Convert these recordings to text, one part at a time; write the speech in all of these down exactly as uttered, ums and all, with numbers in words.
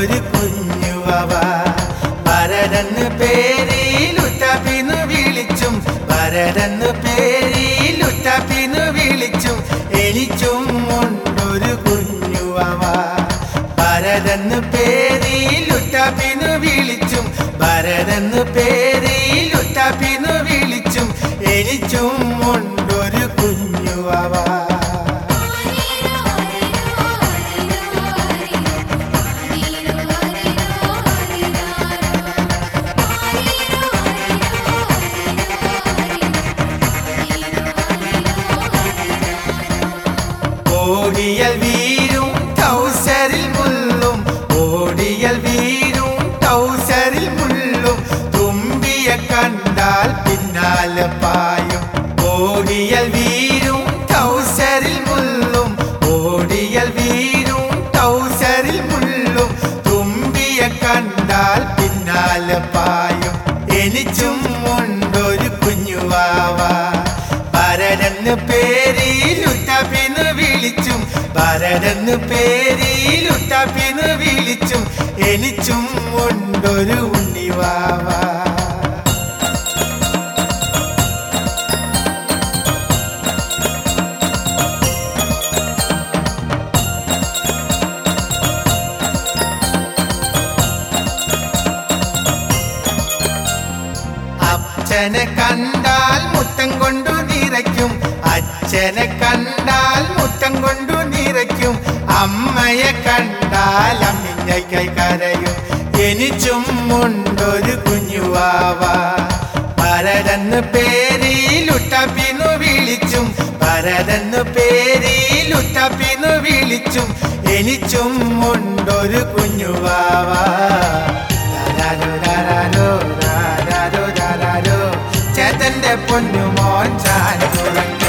ഉണ്ടൊരു കുഞ്ഞുവാവ. ഭരതന് പേരിലുറ്റാപ്പിന്നു വിളിച്ചും ഭരതന് പേരിലുറ്റാപ്പിന്നു വിളിച്ചും എനിച്ചും ഉണ്ടൊരു കുഞ്ഞുവാവ. ഭരതന് പേരിലുറ്റാപ്പിന്നു വിളിച്ചും ഭരതന് പേരിലുറ്റാപ്പിന്നു വിളിച്ചും എനിച്ചും ഉണ്ടൊരു കുഞ്ഞുവാവ. ഓടിയൽ വീരും ടൗസറിൽ മുള്ളും ഓടിയൽ വീരും ടൗസറിൽ മുള്ളും തുമ്പിയെ കണ്ടാൽ പിന്നാലെ പായും. ഓടിയൽ വീരും ടൗസറിൽ മുള്ളും ഓടിയൽ വീരും ടൗസറിൽ മുള്ളും തുമ്പിയെ കണ്ടാൽ പിന്നാലെ പായും. എനിച്ചും ഉണ്ടൊരു കുഞ്ഞുവാവ. ഭരതന് പേരിലുറ്റാപ്പിന്നു വിളിച്ചും ഭരതന് പേരിലുറ്റാപ്പിന്നു വിളിച്ചും എനിച്ചും ഉണ്ടൊരു ഉണ്ണിവാവ. അച്ഛനെ കണ്ടാൽ മുത്തം കൊണ്ടു നിറയ്ക്കും അച്ഛനെ കണ്ടാൽ മുത്തം കൊണ്ടു നിറയ്ക്കും അമ്മയെ കണ്ടാൽ അമ്മിഞ്ഞയ്ക്കായി കരയും. എനിച്ചും ഉണ്ടൊരു കുഞ്ഞുവാവ. ഭരതന് പേരിലുറ്റാപ്പിന്നു വിളിച്ചും ഭരതന് പേരിലുറ്റാപ്പിന്നു വിളിച്ചും എനിച്ചും ഉണ്ടൊരു കുഞ്ഞുവാവ. രാരോ രാരോ രാരോ രാരോ ചേതന്റെ പൊന്നുമോൻ ചാനുറങ്ങേ.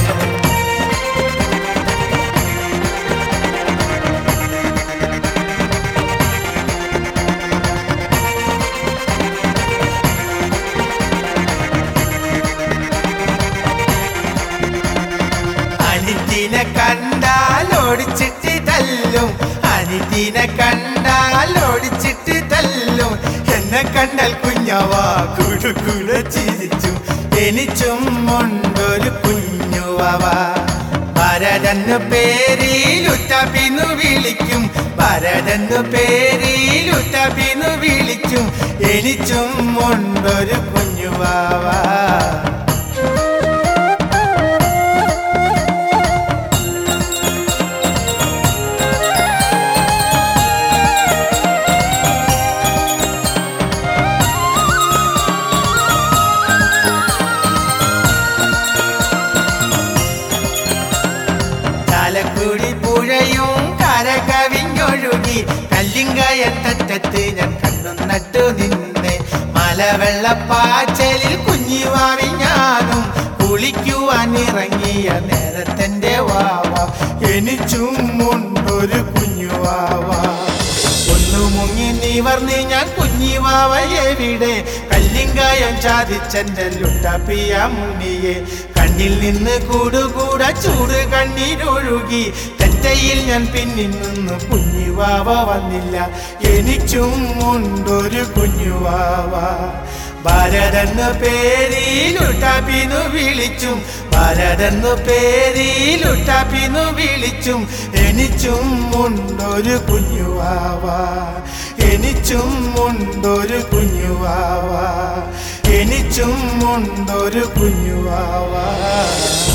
അനിത്തിനെ കണ്ടാൽ ഓടിച്ചിട്ട് തല്ലും അനിത്തിനെ കണ്ടാൽ ഓടിച്ചിട്ട് തല്ലും. എന്നെ കണ്ടാൽ കുഞ്ഞവാ കുടുകുട ചിരിച്ചു. എനിച്ചും ഉണ്ടൊരു കുഞ്ഞുവാവ. ഭരതന് പേരിലുറ്റാപ്പിന്നു വിളിക്കും ഭരതന് പേരിലുറ്റാപ്പിന്നു വിളിക്കും എനിച്ചും ഉണ്ടൊരു കുഞ്ഞുവാവ. ചാലക്കുടി പുഴയും കര കവിഞ്ഞൊഴുകി കല്ലിങ്കയറ്റത്ത് ഞാൻ കണ്ണു നട്ടു നിന്നെ. മലവെള്ളപ്പാച്ചലിൽ കുഞ്ഞിവാവി ഞാനും കുളിക്കുവാൻ ഇറങ്ങിയ നേരത്തെന്റെ വാവ. എനിച്ചും ഉണ്ടൊരു കുഞ്ഞുവാവ. ഒന്നു മുങ്ങി നിവർന്ന് ഞാൻ കുഞ്ഞിവാവ എവിടെ കല്ലിങ്കായം ചാദിച്ചെന്റെ ലുട്ടാപ്പിയ മുന്നിയെ. കണ്ണിൽ നിന്ന് കൂടുകൂട ചൂട് കണ്ണീരൊഴുകി തെറ്റയിൽ ഞാൻ പിന്നിൽ നിന്ന് കുഞ്ഞുവാവ വന്നില്ല. എനിച്ചും ഉണ്ടൊരു കുഞ്ഞുവാവ. ഭരതന് പേരിലുറ്റാപ്പിന്നു വിളിച്ചും ഭരതന് പേരിലുറ്റാപ്പിന്നു വിളിച്ചും എനിച്ചും ഉണ്ടൊരു കുഞ്ഞുവാവ. എനിച്ചും ഉണ്ടൊരു കുഞ്ഞുവാവ. എനിച്ചും ഉണ്ടൊരു കുഞ്ഞുവാവ.